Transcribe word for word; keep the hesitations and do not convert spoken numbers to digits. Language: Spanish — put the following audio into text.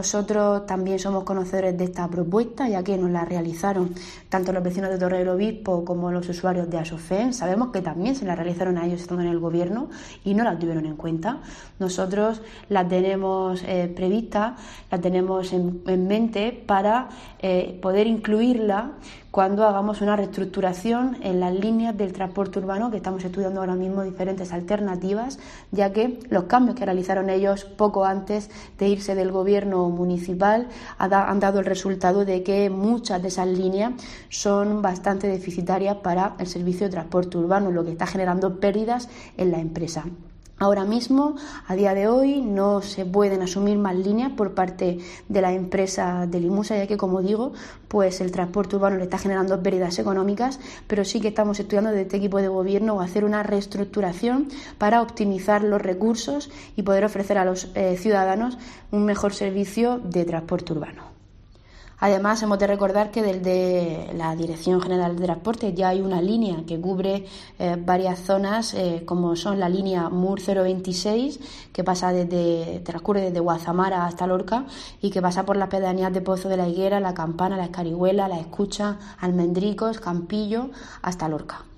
Nosotros también somos conocedores de esta propuesta, ya que nos la realizaron tanto los vecinos de Torre del Obispo como los usuarios de Asofen. Sabemos que también se la realizaron a ellos estando en el gobierno y no la tuvieron en cuenta. Nosotros la tenemos eh, prevista, la tenemos en, en mente para eh, poder incluirla cuando hagamos una reestructuración en las líneas del transporte urbano, que estamos estudiando ahora mismo diferentes alternativas, ya que los cambios que realizaron ellos poco antes de irse del gobierno municipal han dado el resultado de que muchas de esas líneas son bastante deficitarias para el servicio de transporte urbano, lo que está generando pérdidas en la empresa. Ahora mismo, a día de hoy, no se pueden asumir más líneas por parte de la empresa de Limusa, ya que, como digo, pues el transporte urbano le está generando pérdidas económicas, pero sí que estamos estudiando desde este equipo de gobierno hacer una reestructuración para optimizar los recursos y poder ofrecer a los eh, ciudadanos un mejor servicio de transporte urbano. Además, hemos de recordar que desde la Dirección General de Transporte ya hay una línea que cubre eh, varias zonas, eh, como son la línea M U R cero veintiséis, que pasa desde, transcurre desde Guazamara hasta Lorca y que pasa por las pedanías de Pozo de la Higuera, La Campana, La Escarihuela, La Escucha, Almendricos, Campillo, hasta Lorca.